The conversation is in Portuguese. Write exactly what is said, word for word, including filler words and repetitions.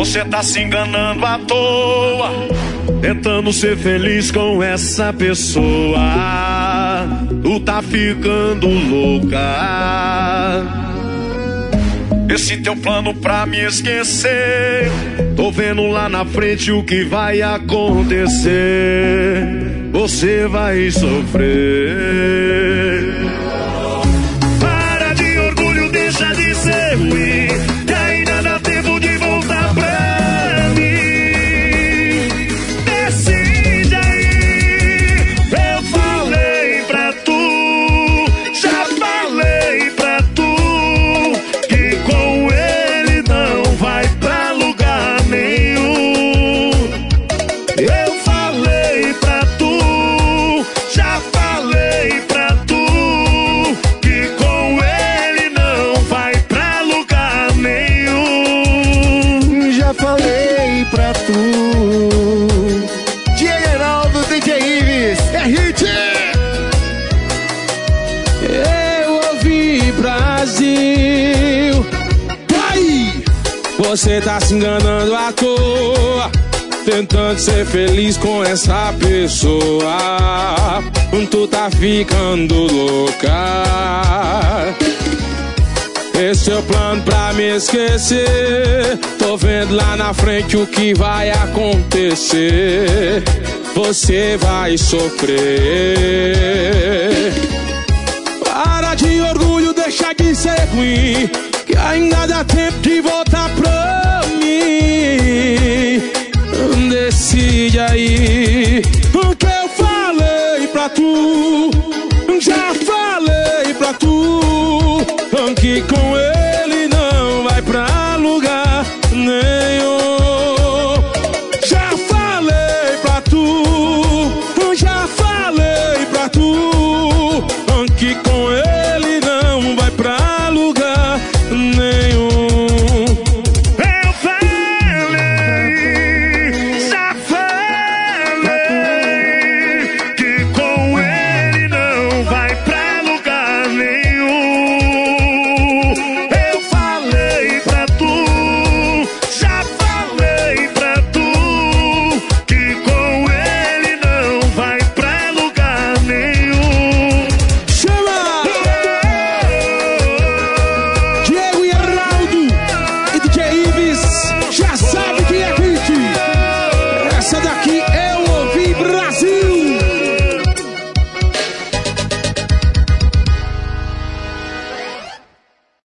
Você tá se enganando à toa, tentando ser feliz com essa pessoa. Tu tá ficando louca. Esse teu plano pra me esquecer, tô vendo lá na frente o que vai acontecer. Você vai sofrer. Para de orgulho, deixa de ser ruim, que ainda dá tempo de voltar pra mim. Decide aí. Eu falei pra tu, já falei pra tu, que com ele não vai pra lugar nenhum. Eu falei pra tu, já falei pra tu, que com ele não vai pra lugar nenhum. Já falei pra tu. D J Geraldo, D J Ives, é hit! Eu ouvi Brasil. Ai! Você tá se enganando à toa, tentando ser feliz com essa pessoa. Tu tá ficando louca. Esse é o plano pra me esquecer, tô vendo lá na frente o que vai acontecer. Você vai sofrer. Para de orgulho, deixa de ser ruim, que ainda dá tempo de voltar pra mim. Decide aí. O que eu falei pra tu, já falei pra tu, que com ele